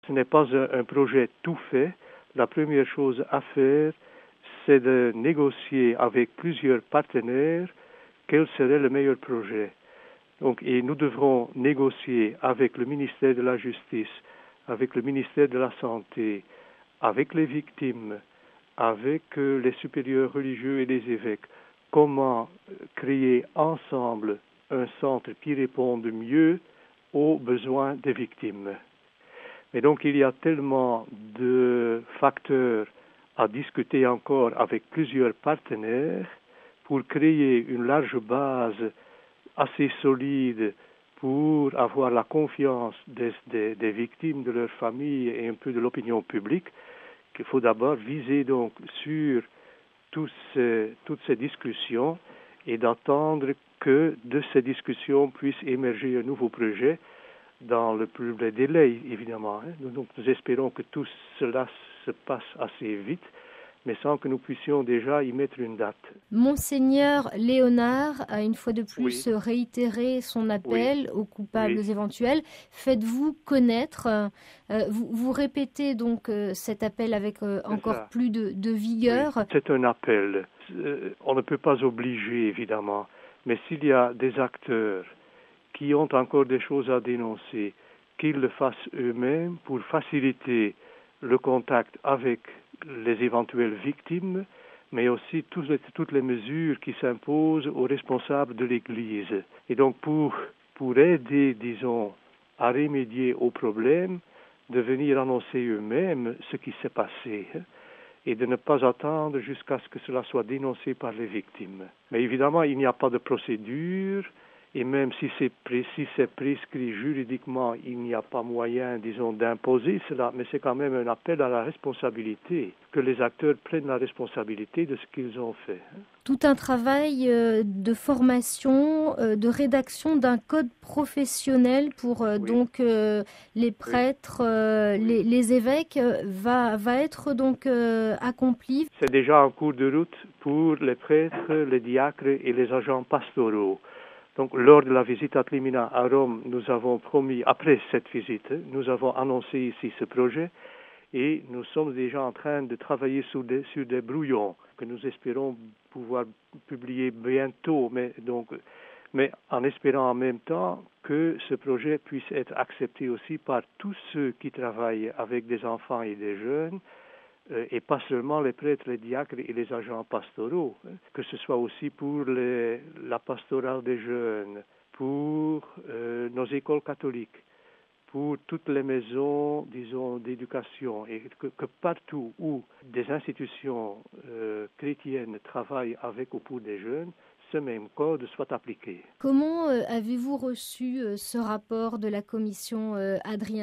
Ce n'est pas un projet tout fait. La première chose à faire, c'est de négocier avec plusieurs partenaires quel serait le meilleur projet. Donc, et nous devrons négocier avec le ministère de la Justice, avec le ministère de la Santé, avec les victimes, avec les supérieurs religieux et les évêques, comment créer ensemble un centre qui réponde mieux aux besoins des victimes. Mais donc il y a tellement de facteurs à discuter encore avec plusieurs partenaires pour créer une large base assez solide pour avoir la confiance des victimes, de leurs familles et un peu de l'opinion publique, qu'il faut d'abord viser donc sur toutes ces discussions et d'attendre que de ces discussions puisse émerger un nouveau projet dans le plus bref délai, évidemment. Donc nous espérons que tout cela se passe assez vite, mais sans que nous puissions déjà y mettre une date. Monseigneur Léonard a une fois de plus réitéré son appel aux coupables éventuels. Faites-vous connaître, vous répétez donc cet appel avec encore plus de vigueur. Oui, c'est un appel. On ne peut pas obliger, évidemment, mais s'il y a des acteurs qui ont encore des choses à dénoncer, qu'ils le fassent eux-mêmes pour faciliter le contact avec les éventuelles victimes, mais aussi toutes les mesures qui s'imposent aux responsables de l'Église. Et donc pour aider, disons, à remédier au problème, de venir annoncer eux-mêmes ce qui s'est passé et de ne pas attendre jusqu'à ce que cela soit dénoncé par les victimes. Mais évidemment, il n'y a pas de procédure. Et même si c'est prescrit juridiquement, il n'y a pas moyen, disons, d'imposer cela, mais c'est quand même un appel à la responsabilité, que les acteurs prennent la responsabilité de ce qu'ils ont fait. Tout un travail de formation, de rédaction d'un code professionnel pour donc les prêtres, les évêques va être donc accompli. C'est déjà en cours de route pour les prêtres, les diacres et les agents pastoraux. Donc, lors de la visite ad limina à Rome, nous avons promis, après cette visite, nous avons annoncé ici ce projet et nous sommes déjà en train de travailler sur des brouillons que nous espérons pouvoir publier bientôt, mais en espérant en même temps que ce projet puisse être accepté aussi par tous ceux qui travaillent avec des enfants et des jeunes, et pas seulement les prêtres, les diacres et les agents pastoraux, que ce soit aussi pour la pastorale des jeunes, pour nos écoles catholiques, pour toutes les maisons, disons, d'éducation, et que partout où des institutions chrétiennes travaillent avec ou pour des jeunes, ce même code soit appliqué. Comment avez-vous reçu ce rapport de la commission Adriaansen ?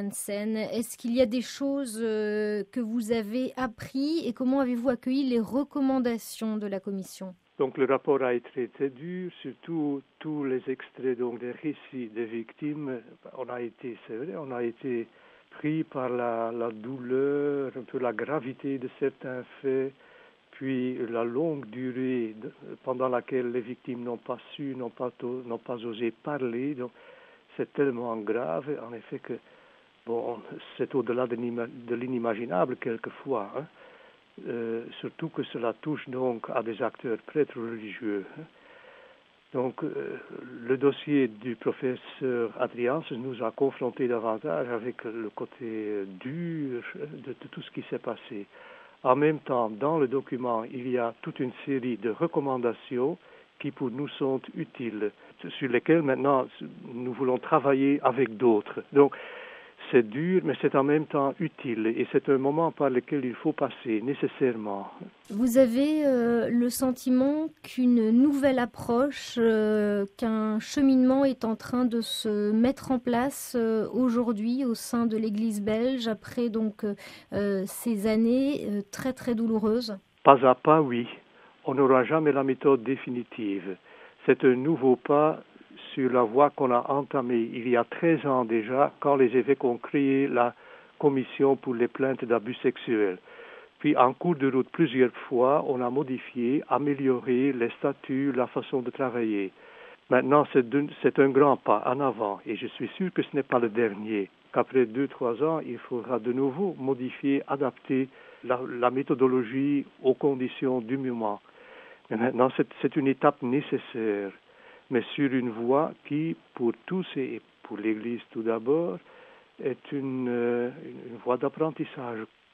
Est-ce qu'il y a des choses que vous avez appris et comment avez-vous accueilli les recommandations de la commission ? Donc le rapport a été très dur, surtout tous les extraits donc des récits des victimes. On a été pris par la douleur, un peu la gravité de certains faits, puis la longue durée pendant laquelle les victimes n'ont pas osé parler. Donc c'est tellement grave, en effet, que c'est au-delà de l'inimaginable quelquefois. Surtout que cela touche donc à des acteurs prêtres religieux. Donc le dossier du professeur Adriaansen nous a confrontés davantage avec le côté dur de tout ce qui s'est passé. En même temps, dans le document, il y a toute une série de recommandations qui pour nous sont utiles, sur lesquelles maintenant nous voulons travailler avec d'autres. Donc c'est dur, mais c'est en même temps utile et c'est un moment par lequel il faut passer nécessairement. Vous avez le sentiment qu'une nouvelle approche, qu'un cheminement est en train de se mettre en place aujourd'hui au sein de l'Église belge après donc ces années très très douloureuses ? Pas à pas, oui. On n'aura jamais la méthode définitive. C'est un nouveau pas sur la voie qu'on a entamée il y a 13 ans déjà, quand les évêques ont créé la commission pour les plaintes d'abus sexuels. Puis en cours de route, plusieurs fois, on a modifié, amélioré les statuts, la façon de travailler. Maintenant, c'est un grand pas en avant, et je suis sûr que ce n'est pas le dernier. qu'après 2-3 ans, il faudra de nouveau modifier, adapter la méthodologie aux conditions du moment. Mais maintenant, c'est une étape nécessaire, mais sur une voie qui, pour tous et pour l'Église tout d'abord, est une voie d'apprentissage.